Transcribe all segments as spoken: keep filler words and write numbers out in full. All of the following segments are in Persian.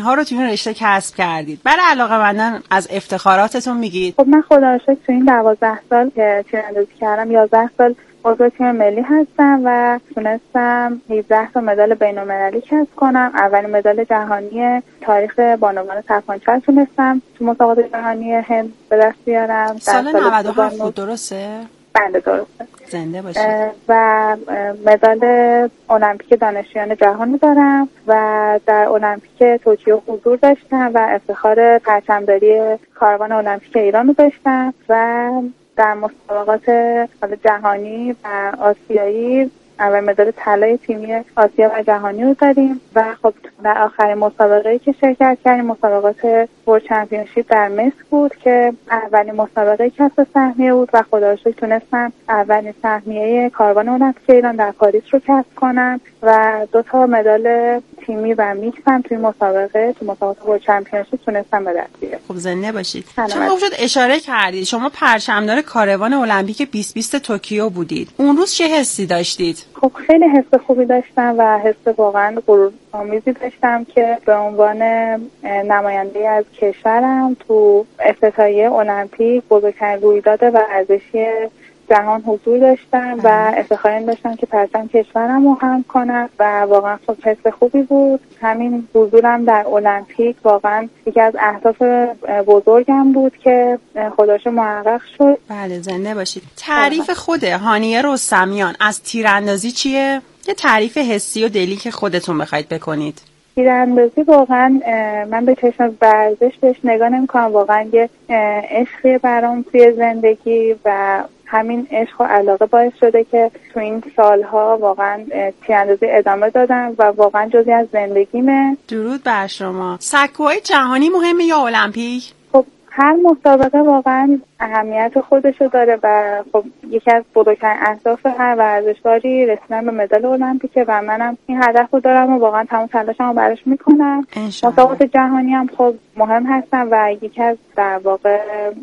ها رو توی این رشته کسب کردید. برای علاقه‌مندان از افتخاراتتون میگید؟ خب من خدا رو شکر تو این دوازده سال که تیراندازی کردم یازده سال عضو تیم ملی هستم و تونستم هجده تا مدال بین‌المللی کسب کنم. اولین مدال جهانی تاریخ بانوان تکواندو تونستم تو مسابقات جهانی هند به دست بیارم. سال نود و هفت بود درسته؟ بله درسته. زنده باشید. و مدال المپیک دانشجویان جهان دارم و در المپیک توکیو حضور داشتم و افتخار پرچمداری کاروان المپیک ایران رو داشتم و در مسابقات جهانی و آسیایی اول مدال طلای تیمی آسیا و جهانی رو داریم و خب در آخرین مسابقه‌ای که شرکت کردیم مسابقات ورلد چمپیونشیپ در مصر بود که اولین مسابقه کسب سهمیه بود و خدا رو شکر تونستم اولین سهمیه کاروان المپیک ایران در پاریس رو کسب کنم و دو تا مدال تیمی و میکس هم توی مسابقه تو مسابقات ورلد چمپیونشیپ تونستم به دست بیارم. خب زنده باشید. شما خوب شد اشاره کردید شما پرچمدار کاروان المپیک بیست بیست توکیو بودید. اون روز چه حسی داشتید؟ خب خیلی حس خوبی داشتم و حس واقعا غرورآمیزی داشتم که به عنوان نماینده از کشورم تو افتتاحیه المپیک بزرگترین رویداد ورزشی جهان حضور داشتم و افتخار این داشتم که پرچم کشورم رو حمل کنم و واقعا خب حس خوبی بود. همین حضورم در المپیک واقعا یکی از اهداف بزرگم بود که خداش محقق شد. بله زنده باشید. تعریف خود هانیه رستمیان از تیراندازی چیه؟ یه تعریف حسی و دلی که خودتون بخواید بکنید. تیراندازی واقعا من به چشم ورزش بهش نگاه نمی‌کنم، واقعا یه عشقی برام توی زندگی و همین عشق و علاقه باعث شده که تو این سالها واقعا تیراندازی ادامه دادم و واقعا جزئی از زندگیمه. درود بر شما. سکوهای جهانی مهمه یا المپیک؟ خب هر مسابقه واقعا اهمیت خودشو داره و خب یکی از بزرگترین اهداف هر ورزشکاری رسیدن به مدال المپیکه و منم این هدفو دارم و واقعا تمام تلاشمو براش میکنم. مسابقات جهانی هم خب مهم هستن و یکی از در واقع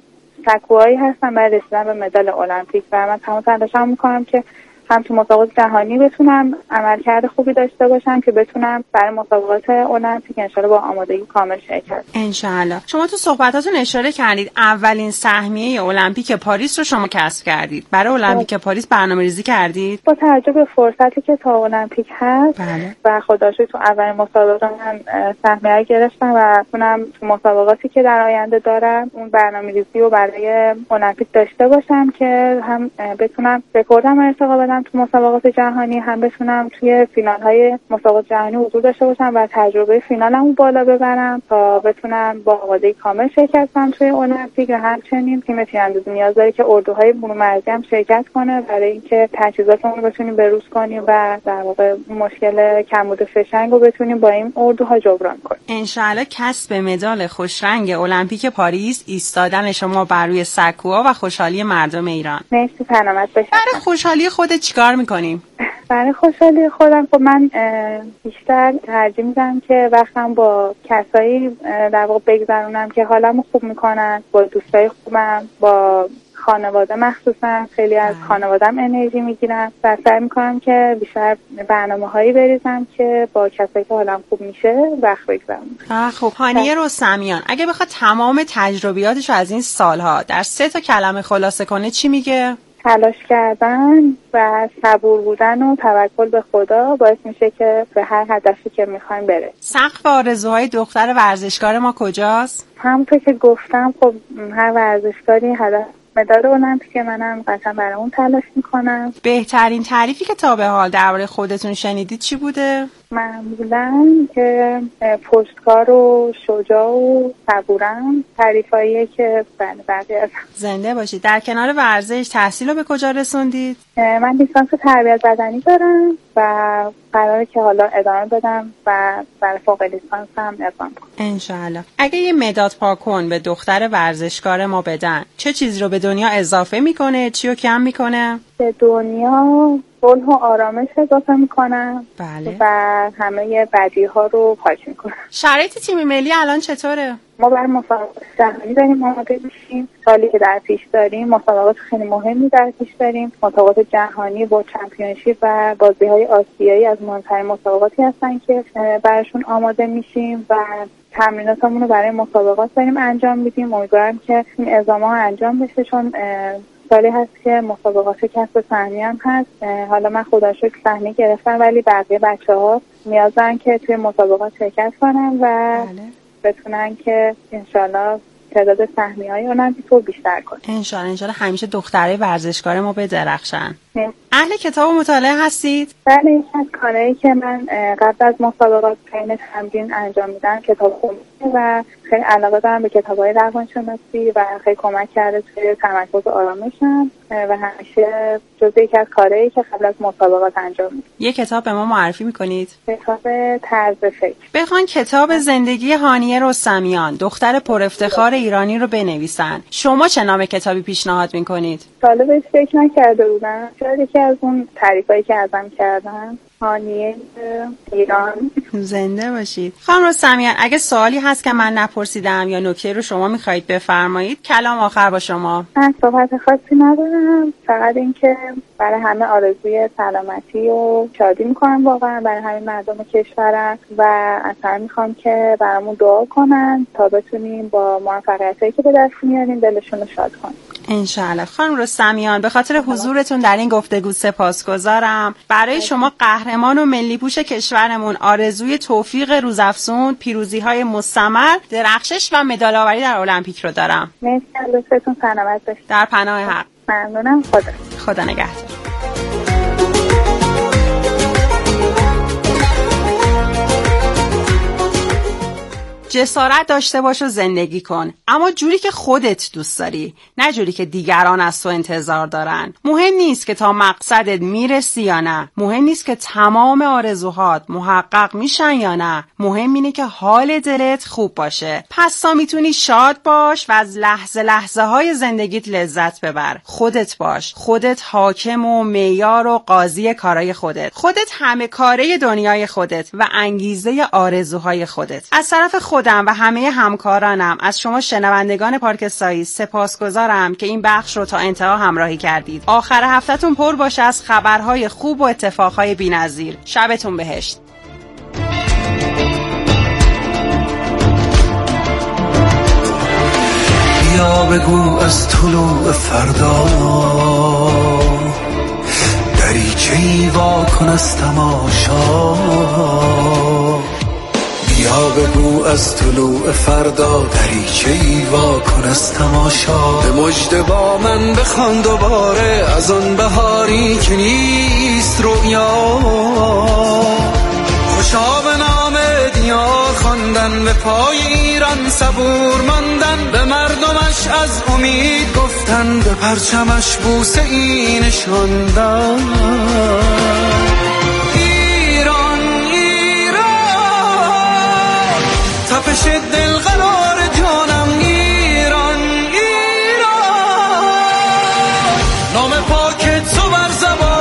سکوهایی هستن برای رسیدن به مدال المپیک و من تمام تلاشمو میکنم که هم تو مسابقات جهانی بتونم عملکرد خوبی داشته باشم که بتونم برای مسابقات المپیک انشالله با آمادگی کامل شرکت. انشالله. شما تو صحبتاتون اشاره کردید اولین سهمیه المپیک پاریس رو شما کسب کردید. برای المپیک پاریس برنامه‌ریزی کردید؟ با توجه به فرصتی که تا المپیک هست بله. و خدا شکر تو اولین مسابقه من سهمیه گرفتم و تونم تو مسابقاتی که در آینده دارم اون برنامه‌ریزی رو برای المپیک داشته باشم که هم بتونم رکوردم ارتقا بدم تو مسابقات جهانی، هم بتونم توی فینال‌های مسابقات جهانی حضور داشته باشم و تجربه فینالمو بالا ببرم تا بتونم با آمادگی کامل شرکت کنم توی المپیک و همچنین تیم تیراندازی نیاز داره که اردوهای برون‌مرزی هم شرکت کنه برای اینکه تجهیزاتمون رو بتونیم بروز کنیم و در واقع مشکل کمبود فشنگ رو بتونیم با این اردوها جبران کنیم. انشالله کسب مدال خوشرنگ المپیک پاریس، ایستادن شما بر روی سکوها و خوشحالی مردم ایران. مرسی سلامت باشید. برای خوشحالی خودت چیکار میکنیم؟ برای خوشحالی خودم خب من بیشتر ترجیح میدم که وقتم با کسایی در واقع بگذرونم که حالمو خوب میکنن، با دوستای خوبم، با خانواده مخصوصا خیلی از خانوادم انرژی میگیرم و سعی میکنم که بیشتر برنامه‌هایی بریزم که با کسایی که حالم خوب میشه وقت بگذرونم. خب هانیه رستمیان اگه بخواد تمام تجربیاتش از این سالها در سه تا کلمه خلاصه کنه چی میگه؟ تلاش کردن و صبور بودن و توکل به خدا باعث میشه که به هر هدفی که میخوایم بره. سقف آرزوهای دختر ورزشکار ما کجاست؟ همونطور که گفتم خب هر ورزشکاری هدف مدال المپیک منم قطعا برای اون تلاش میکنم. بهترین تعریفی که تا به حال درباره خودتون شنیدید چی بوده؟ معمولاً که پشتکار و شجاع و صبورم تعریفاییه که بقیه از زنده باشید. در کنار ورزش تحصیل رو به کجا رسوندید؟ من لیسانس تربیت بدنی دارم و قراره که حالا ادامه بدم و برای فوق لیسانس هم اقدام کنم انشالله. اگه یه مداد پاکن به دختر ورزشکار ما بدن چه چیزی رو به دنیا اضافه میکنه چی رو کم میکنه؟ به دنیا صلح و آرامش اضافه میکنم. بله. و همه بدی ها رو پاک میکنم. شرایط تیم ملی الان چطوره؟ ما برای مسابقات جهانی داریم آماده میشیم. سالی که در پیش داریم مسابقات خیلی مهمی در پیش داریم. مسابقات جهانی با چمپیونشیپ و بازی‌های آسیایی از مهمترین مسابقاتی هستن که براشون آماده میشیم و تمریناتمون رو برای مسابقات داریم انجام میدیم. امیدوارم که این اقدام‌ها انجام بشه، چون سالی هست که مسابقات کسب سهمیه هم هست. حالا من خدا شکر سهمیه گرفتم، ولی بقیه بچه‌ها نیازن که توی مسابقات شرکت کنن و بله. بتونن که انشالله تعداد سهمیه‌های المپیک رو بیشتر کنن. انشالله انشالله همیشه دخترای ورزشکار ما بدرخشن. اهل کتاب و مطالعه هستید؟ بله، یکی از کارهایی که من قبل از مسابقات بین تمرین انجام میدم کتاب خوندن و خیلی علاقه دارم به کتاب‌های روانشناسی و خیلی کمک کرده توی تمرکز و آرامشم و همیشه جزو یکی از کارهایی که قبل از مسابقات انجام میدم. یه کتاب به ما معرفی میکنید؟ کتاب طرز فکر. بخوان کتاب زندگی هانیه رستمیان دختر پر افتخار ایرانی رو بنویسن، شما چه نام کتابی پیشنهاد میکنید؟ ساله بهش فکر نکرده بودم. شاید یکی از اون تعریفایی که ازم کردن، هانیه ایران. زنده باشید. خانم رستمیان، اگه سوالی هست که من نپرسیدم یا نکته رو شما میخواید بفرمایید، کلام آخر با شما. من صحبت خاصی ندارم، فقط این که برای همه آرزوی سلامتی و شادی میکنم واقعا برای همین مردم کشورم و اصلا میخوام که برامون دعا کنن تا بتونیم با موفقیتایی که به دست میاریم دلشون رو شاد کنیم. انشالله. خانم رستمیان، به خاطر حضورتون در این گفتگو سپاسگزارم. برای شما قهرمان و ملی پوش کشورمون آرزوی توفیق روزافزون، پیروزی‌های مستمر، درخشش و مدال آوری در المپیک رو دارم. مرسی، لطفتون سلامت باشید. در پناه حق. ممنونم. خدا خدا نگهدار. جسارت داشته باش و زندگی کن، اما جوری که خودت دوست داری، نه جوری که دیگران از تو انتظار دارن. مهم نیست که تا مقصدت میرسی یا نه، مهم نیست که تمام آرزوهات محقق میشن یا نه، مهم اینه که حال دلت خوب باشه. پس تا میتونی شاد باش و از لحظه لحظه های زندگیت لذت ببر. خودت باش، خودت حاکم و معیار و قاضی کارای خودت، خودت همه کاره دنیای خودت و انگیزه آرزوهای خودت. از طرف خودم و همه همکارانم از شما شنوندگان پارک سایز سپاسگزارم که این بخش رو تا انتها همراهی کردید. آخر هفتهتون پر باشه از خبرهای خوب و اتفاقهای بی‌نظیر. شبتون بهشت. بیا بگو از طلوع فردا دریچه‌ای وا کن از تماشا. بیا بگو از طلوع فردا دریچه‌ای وا کن از تماشا. به مژده با من بخوان دوباره از آن بهاری که نیست رویا. خوشا به نام دیار خواندن، به پای ایران صبور ماندن، به مردمش از امید گفتن، به پرچمش بوسه ای نشاندن. تپش دل قرار جانم ایران، ایران، نام پاکت تو بر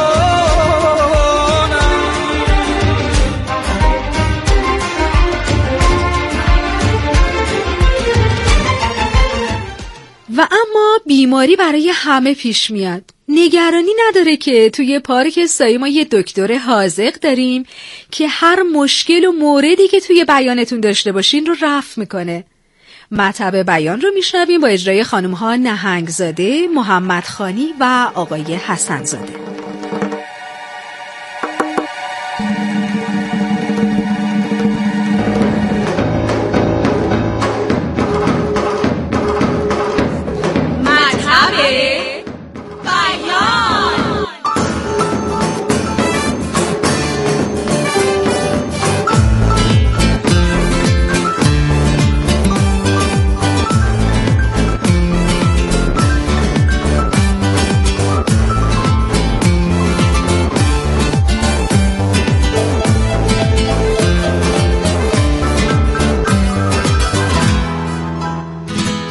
زبانم. و اما بیماری برای همه پیش میاد. نگرانی نداره که توی پارک سایه ما یه دکتر حاذق داریم که هر مشکل و موردی که توی بیانتون داشته باشین رو رفع میکنه. مطلب بیان رو میشنویم با اجرای خانم‌ها نهنگزاده، محمد خانی و آقای حسن زاده.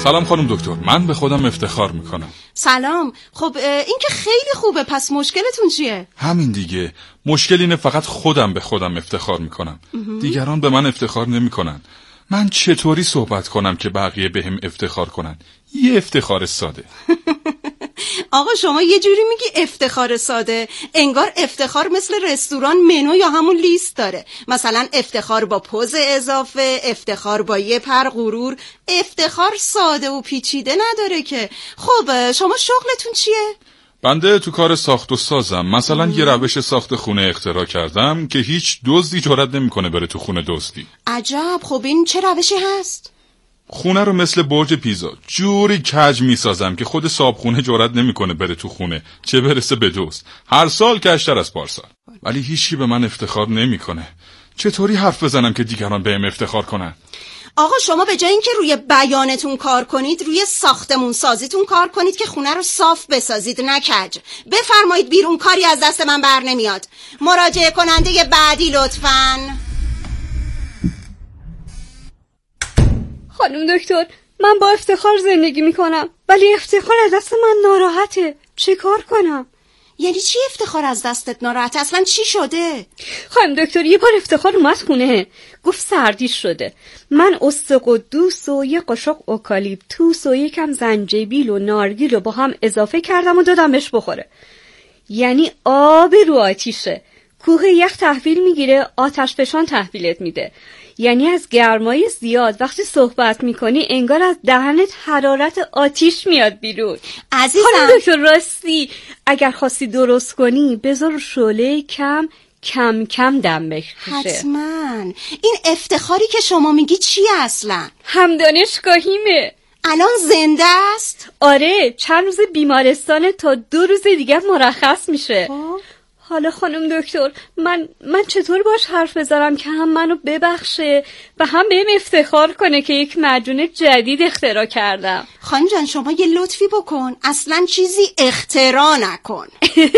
سلام خانم دکتر، من به خودم افتخار میکنم. سلام. خب این که خیلی خوبه، پس مشکلتون چیه؟ همین دیگه، مشکل اینه فقط خودم به خودم افتخار میکنم. دیگران به من افتخار نمیکنن. من چطوری صحبت کنم که بقیه بهم افتخار کنن؟ یه افتخار ساده. آقا شما یه جوری میگی افتخار ساده، انگار افتخار مثل رستوران منو یا همون لیست داره. مثلا افتخار با پوز اضافه، افتخار با یه پر غرور. افتخار ساده و پیچیده نداره که. خب شما شغلتون چیه؟ بنده تو کار ساخت و سازم. مثلا ام. یه روش ساخت خونه اختراع کردم که هیچ دزدی جرئت نمیکنه بره تو خونه دزدی. عجب. خب این چه روشی هست؟ خونه رو مثل برج پیزا جوری کج میسازم که خود صاحبخونه جرئت نمیکنه بره تو خونه، چه برسه به دزد. هر سال کشتر از پارسال. ولی هیچی به من افتخار نمیکنه. چطوری حرف بزنم که دیگران بهم افتخار کنن؟ آقا شما به جای اینکه روی بیانتون کار کنید، روی ساختمون سازیتون کار کنید که خونه رو صاف بسازید، نه کج. بفرمایید بیرون، کاری از دست من بر نمیاد. مراجعه کننده بعدی لطفاً. خانم دکتر، من با افتخار زندگی میکنم، ولی افتخار از دست من ناراحته. چه کار کنم؟ یعنی چی افتخار از دستت ناراحته؟ اصلا چی شده؟ خانم دکتر، یه بار افتخار اومد خونه، گفت سردیش شده. من استقدوس و یه قاشق اوکالیپتوس و یکم زنجبیل و نارگیل رو با هم اضافه کردم و دادم بهش بخوره. یعنی آب رو آتیشه. کوه یخ تحویل میگیره، آتش فشان تحویلت میده. یعنی از گرمای زیاد وقتی صحبت میکنی انگار از دهنت حرارت آتیش میاد بیرون. عزیزم خانم دکتر، راستی اگر خواستی درست کنی بذار شعله کم کم کم دم بکشه. حتما. این افتخاری که شما میگی چیه اصلا؟ هم دانشگاهیمه. الان زنده است؟ آره، چند روز بیمارستانه تا دو روز دیگه مرخص میشه. آه؟ حالا خانم دکتر، من من چطور باش حرف بزنم که هم منو ببخشه و هم بهم افتخار کنه که یک معجون جدید اختراع کردم؟ خانم جان شما یه لطفی بکن، اصلا چیزی اختراع نکن.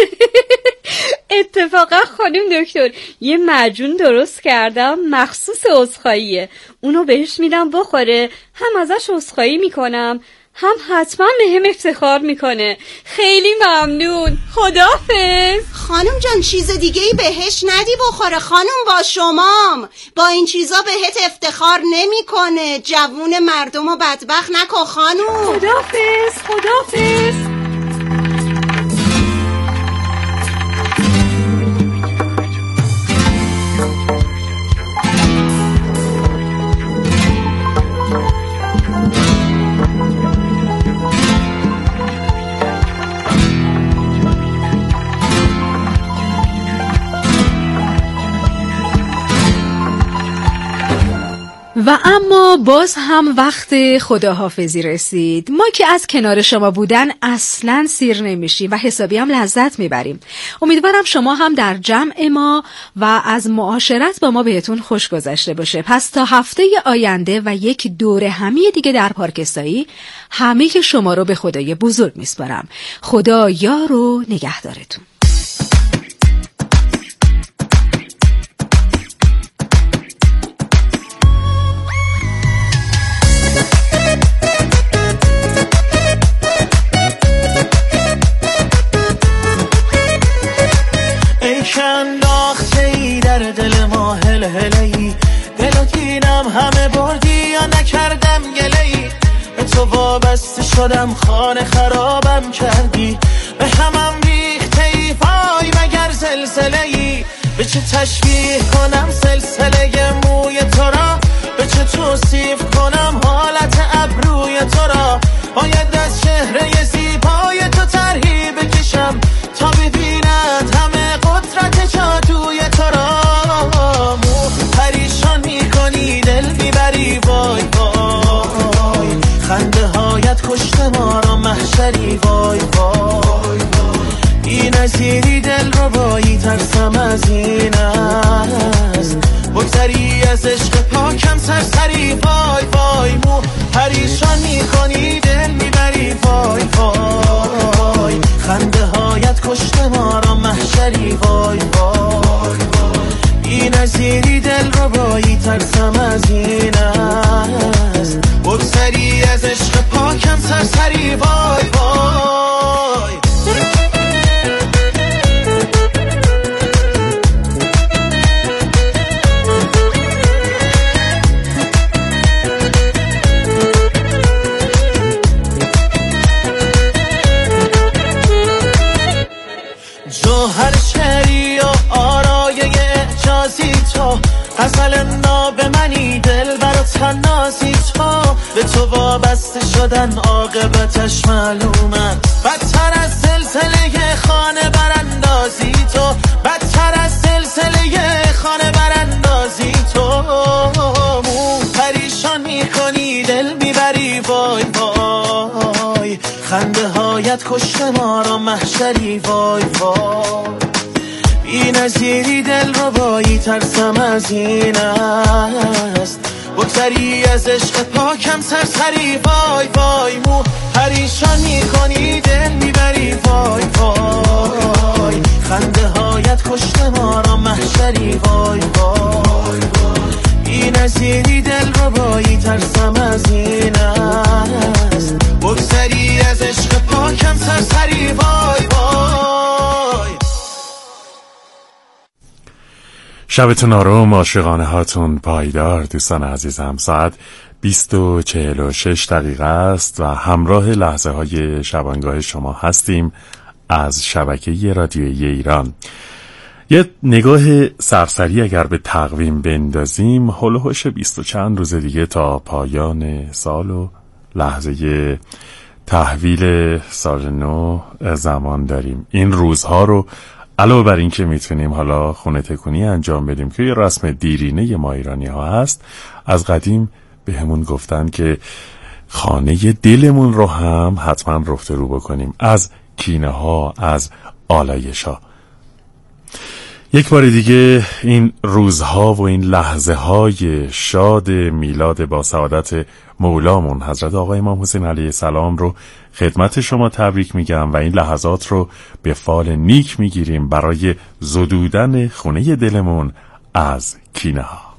اتفاقا خانم دکتر، یه معجون درست کردم مخصوص عذرخواهیه. اونو بهش میدم بخوره، هم ازش عذرخواهی میکنم، هم حتما بهم افتخار میکنه. خیلی ممنون. خداحافظ. خانم جان چیز دیگه ای بهش ندی بخوره. خانم با شمام، با این چیزا بهت افتخار نمیکنه. جوون مردمو بدبخت نکن خانم. خداحافظ. خداحافظ. و اما باز هم وقت خداحافظی رسید. ما که از کنار شما بودن اصلاً سیر نمیشیم و حسابی هم لذت میبریم. امیدوارم شما هم در جمع ما و از معاشرت با ما بهتون خوش گذشته باشه. پس تا هفته آینده و یک دوره همی دیگه در پارک سایی، همه که شما رو به خدای بزرگ میسپارم. خدا یار و نگهدارتون. همه بردی یا نکردم گله‌ای، به تو وابسته شدم، خانه خرابم کردی، به همم ریختی پای مگر زلزله‌ای. به چه تشبیه کنم سلسله موی تو را، به چه توصیف کنم حالت ابروی تو را. باید از چهره زیبای تو طرحی بکشم تا ببیند همه قدرت جادوی تو را. پریشان میکنی دل میبری وای وای، خنده هایت کشته ما را محشری وای وای. این نظیری دل رو بایی ترسم از این است، بگذری از عشق پاکم سرسری وای وای. مو پریشان میکنی دل میبری وای وای، خنده هایت کشته ما را محشری وای وای. این نظیری دل رو بایی ترسم از این است، بگذری از عشق پاکم وقتها به تو وابسته شدن عاقبتش معلومه. بدتر از سلسله خانه براندازی تو، بدتر از سلسله خانه براندازی تو. مو پریشان میکنی دل میبری وای وای، خنده هایت کشته ما را محشری وای وای. بی نظیری دل رو بایی ترسم از این است، بگذری از عشق پاکم سرسری وای وای. مو پریشان میکنی دل میبری وای وای، خنده هایت کشته ما را محشری وای وای. بی نظیری دل رو بایی ترسم از این است، بگذری از عشق پاکم سرسری وای وای. شبتون آروم، عاشقانه هاتون پایدار. دوستان عزیزم، ساعت بیست و چهل و شش دقیقه است و همراه لحظه های شبانگاه شما هستیم از شبکه رادیویی ایران. یه نگاه سرسری اگر به تقویم بندازیم، هلوهوش بیست و چند روز دیگه تا پایان سال و لحظه تحویل سال نو زمان داریم. این روزها رو علاوه بر این که میتونیم حالا خونه تکونی انجام بدیم که یه رسم دیرینه ما ایرانی ها هست، از قدیم به همون گفتن که خانه دلمون رو هم حتما رفته رو بکنیم از کینه ها، از آلایش ها. یک بار دیگه این روزها و این لحظه های شاد میلاد با سعادت مولامون حضرت آقا امام حسین علیه السلام رو خدمت شما تبریک میگم و این لحظات رو به فال نیک میگیریم برای زدودن خونه دلمون از کینه ها.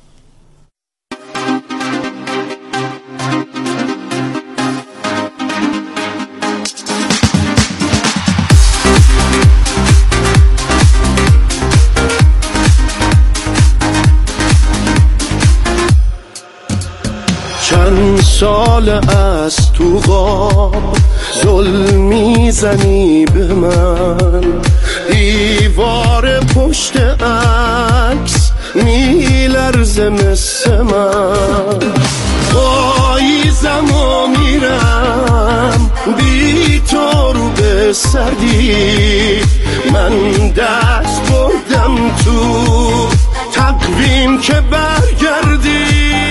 چند سال از تو غاب ظلم میزنی به من، دیوار پشت عکس میلرزه مثل من. پاییزم و میرم بی تو رو به سردی، من دست بردم تو تقویم که برگردی.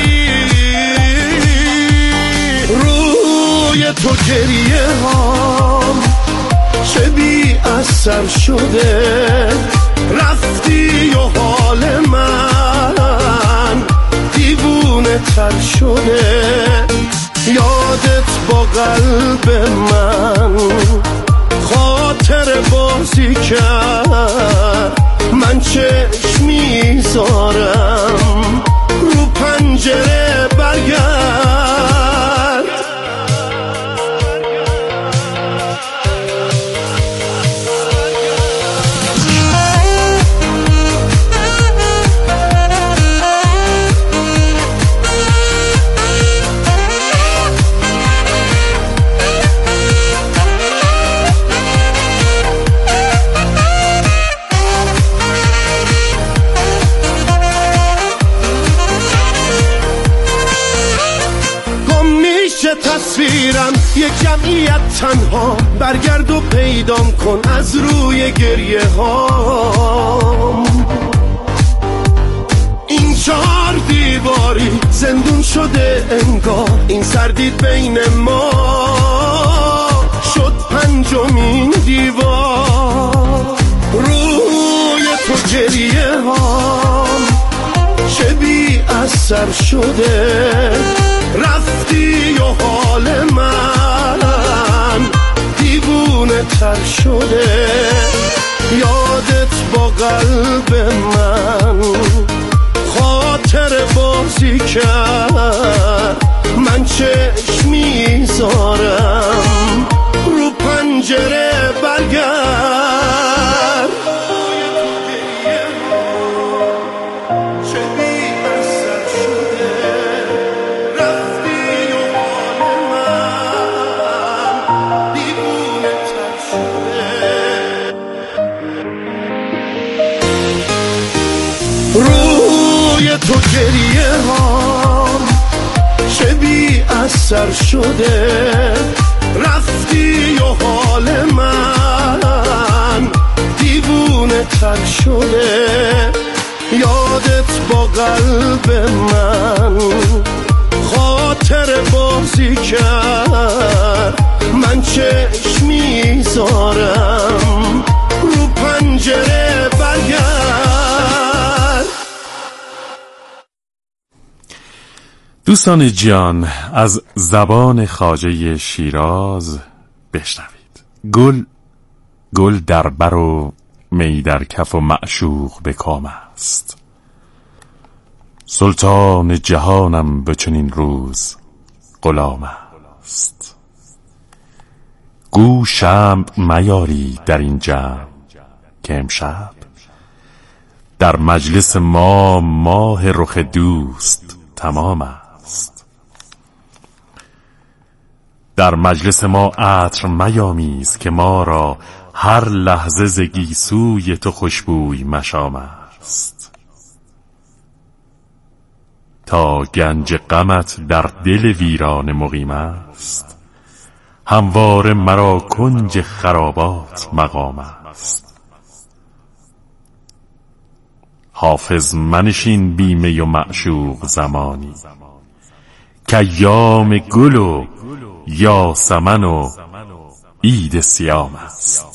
تو گریه هام چه بی اثر شده، رفتی و حال من دیوونه تر شده. یادت با قلب من خاطر بازی کرد، من چشم میذارم رو پنجره برگرد. تصویرم یک جمعیت تنها، برگرد و پیدام کن از روی گریه ها. این چهار دیواری زندون شده انگار، این سردید بین ما شد پنجمین دیوار. روی تو گریه ها چه بی اثر شده، رفتی و حال من دیوونه تر شده. یادت با قلب من خاطر بازی کرد، من چشم میذارم رو پنجره برگرد. تو گریه ها از سر شده، رفتی و حال من دیوونه تر شده. یادت با قلب من خاطر بازی کرد، من چشم میذارم رو پنجره برگرد. دوستان جان، از زبان خواجه شیراز بشنوید. گل گل در بر و می در کف و معشوق به کام است. سلطان جهانم به چنین روز غلام است. گو شمع میاری در این جمع که امشب در مجلس ما ماه رخ دوست تمام است. در مجلس ما عطر میامیز که ما را هر لحظه ز گیسوی تو خوشبوی مشام است. تا گنج غمت در دل ویران مقیم است، همواره مرا کنج خرابات مقام است. حافظ منشین بی می و معشوق زمانی، که ایام گل و یاسمن و عید سیام است.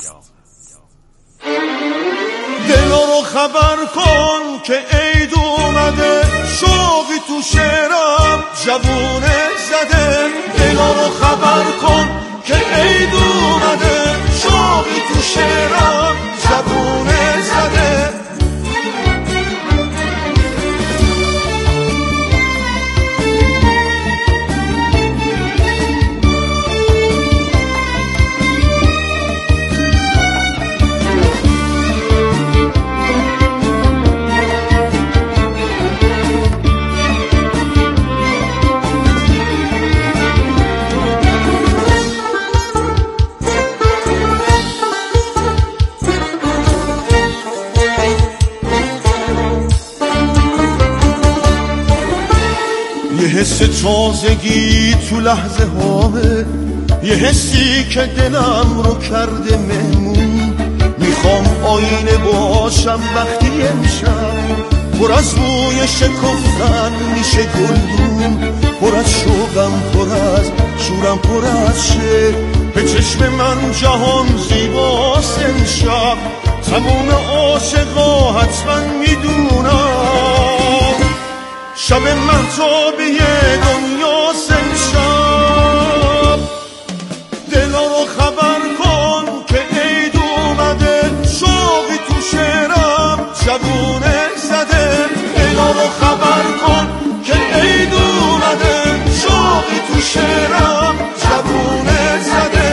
دل رو خبر کن که عید اومده، شوقی تو شعرم جوونه زده. دل رو خبر کن که عید اومده، شوقی تو شعرم جوونه زده. یه حس تازگی تو لحظه هامه، یه حسی که دلم رو کرده مهمون. میخوام آینه باشم وقتی امشب پر از بوی شکفتن میشه گلدون. پر از شوقم، پر از شورم، پر از شعر. به چشم من جهان زیباست امشب، تموم عاشقا حتما میدونم. شب مهتابی دنیا امشب، دلا رو خبر کن که عید اومده، شوقی تو شعرم جوونه زده. دلا رو خبر کن که عید اومده، شوقی تو شعرم جوونه زده.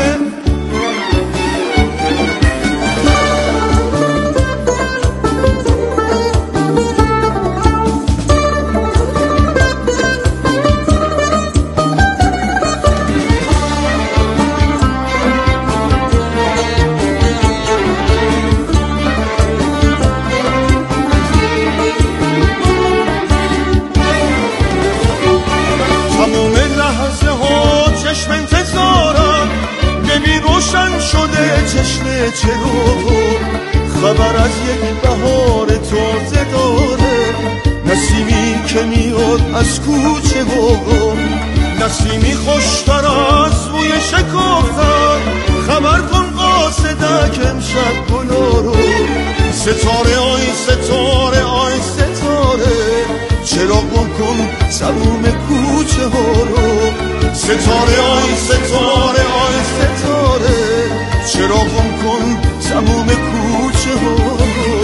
چشم چرو خبر از یک بهار تازه داره. نسیمی که میاد از کوچه ها، نسیمی خوشتر از بوی شکفتن. خبر کن قاصدک امشب گلا رو، ستاره آی ستاره آی ستاره. چرا گم کن تموم کوچه ها رو، ستاره آی ستاره آی ستاره. چرا گم کن تموم کوچه ها رو.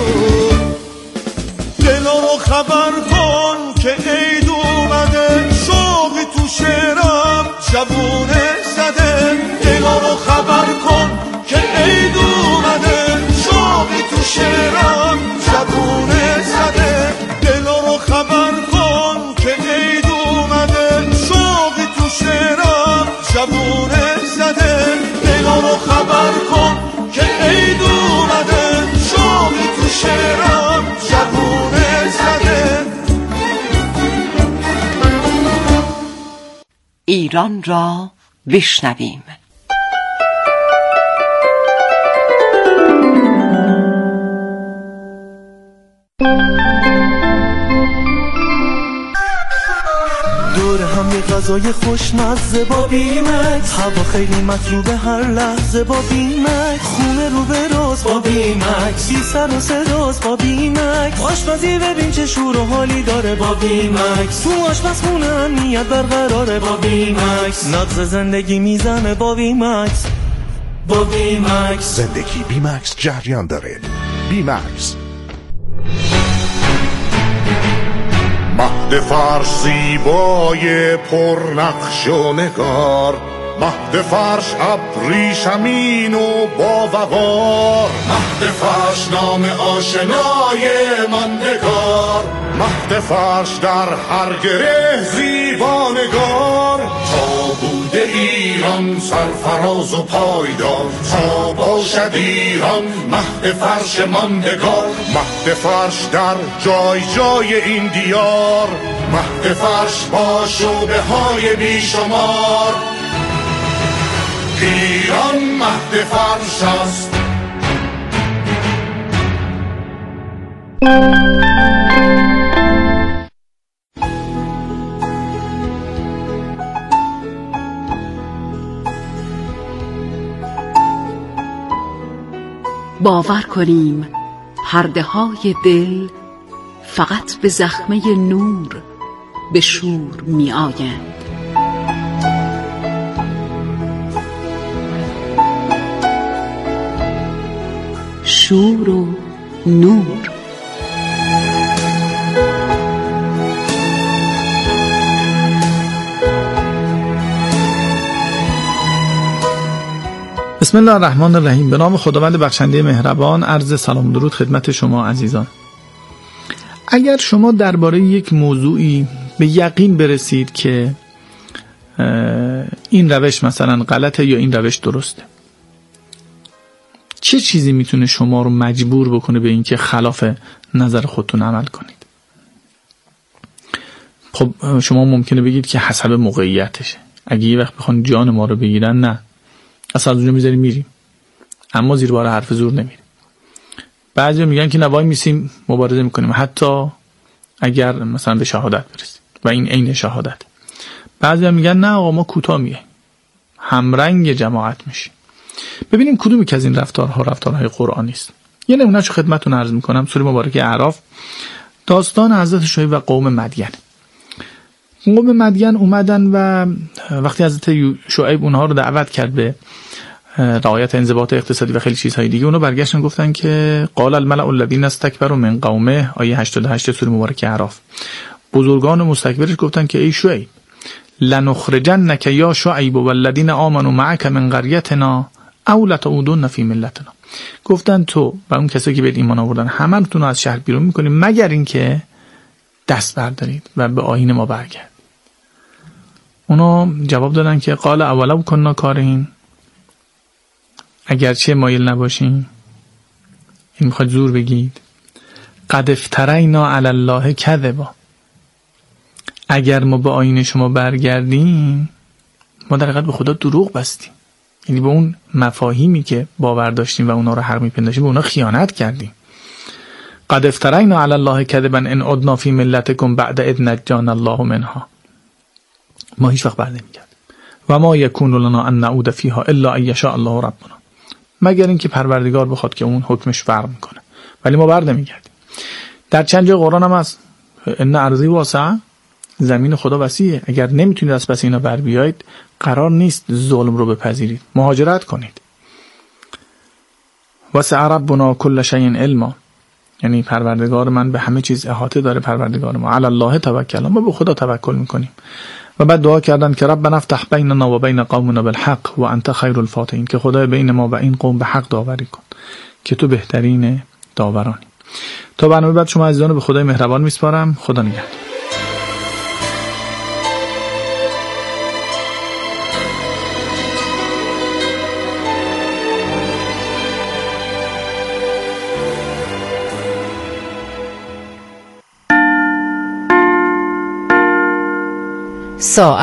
دلا رو خبر کن که عید اومده، شوقی تو شعرم جوونه زده. دلا رو خبر کن که عید اومده، شوقی تو شعرم جوونه زده. دلا رو خبر کن که عید اومده، شوقی تو شعرم جوونه زده. دلا رو خبر کن که عید اومده، شوقی تو شعرم جوونه زده. ایران را بشنویم. دور هم یه غذای خوشمزه با بیمکس، هوا خیلی مطلوبه هر لحظه با بیمکس، خونه رو به راست با بیمکس، بی سر و صداست با بیمکس، آشپزی ببین چه شور و حالی داره با بیمکس، تو آشپزخونه امنیت برقراره با بیمکس، نقض زندگی میزنه با بیمکس، با بیمکس زندگی بیمکس جریان داره. بیمکس مهد فرش زیبای پرنقش و نگار، مهد فرش ابریشمین و با وقار، مهد فرش نام آشنای ماندگار، مهد فرش در هر گره زیبانگار، تا بوده ایران سرفراز و پایدار، تا باشد ایران مهد فرش ماندگار، مهد فرش در جای جای این دیار، مهد فرش با شعبه های بیشمار، ایران مهد فرش است. باور کنیم پرده های دل فقط به زخمه نور به شور می آیند. شور و نور. بسم الله الرحمن الرحیم. به نام خداوند بخشنده مهربان. عرض سلام و درود خدمت شما عزیزان. اگر شما درباره یک موضوعی به یقین برسید که این روش مثلا غلطه یا این روش درسته، چه چیزی میتونه شما رو مجبور بکنه به اینکه خلاف نظر خودتون عمل کنید؟ خب شما ممکنه بگید که حسب موقعیتشه. اگه یه وقت بخوان جان ما رو بگیرن، نه، اصلا از اونجا میذاریم میریم، اما زیر بار حرف زور نمیریم. بعضی میگن که نوای میسیم مبارزه میکنیم حتی اگر مثلا به شهادت برسیم و این عین شهادت. بعضی میگن نه آقا ما کوتاه میایم، همرنگ جماعت میشیم. ببینیم کدومی که از این رفتارها رفتارهای قرآنی است. یه نمونهشو خدمتتون عرض میکنم. سوره مبارکه اعراف، داستان حضرت شعیب و قوم مدین. قوم مدین اومدن و وقتی حضرت شعیب اونها رو دعوت کرد به رعایت انضباط اقتصادی و خیلی چیزهای دیگه، اونها برگشتن گفتن که قال الملأ الذین استکبروا من قومه، آیه هشتاد و هشت سوره مبارکه اعراف. بزرگان مستکبرش گفتن که ای شعیب لنخرجنک یا شعیب والذین آمنوا معک من قریتنا او لتعودن فی ملتنا. گفتن تو و اون کسایی که به ایمان آوردن همه‌تون رو از شهر بیرون میکنیم مگر اینکه دست بردارید و به آیین ما برگردید. اونا جواب دادن که قال اولو کنا کارهین، اگرچه مایل نباشیم. این میخواد زور بگید. قد افترینا علی الله کذبا، اگر ما به آیین شما برگردیم ما در حقیقت به خدا دروغ بستیم، یعنی به اون مفاهیمی که باور داشتیم و اونا رو حق میپنداشتیم به اونا خیانت کردیم. قد افترینا علی الله کذبا ان عدنا فی ملتکم بعد اذ نجانا الله منها. ما هیچ وقت بر نمیگردیم. و ما یکون لنا ان نعود فیها الا ان یشاء الله ربنا، مگر اینکه پروردگار بخواد که اون حکمش فرق میکنه، ولی ما بر نمیگردیم. در چند جای قرآن هم هست ان ارضی واسعه، زمین خدا وسیعه، اگر نمیتونید از پس اینا بر بیایید قرار نیست ظلم رو بپذیرید، مهاجرت کنید. وسع ربنا کل شیء علما، یعنی پروردگار من به همه چیز احاطه داره. پروردگار ما علی الله توکل، ما به خدا توکل میکنیم. و بعد دعا کردن که ربنا افتح بیننا و بین قومنا بالحق و انت خیر الفاتحین، که خدای بین ما و این قوم به حق داوری کن که تو بهترین داورانی. تا برنامه بعد شما عزیزان رو به خدای مهربان میسپارم. خدا نگهدار. ساعت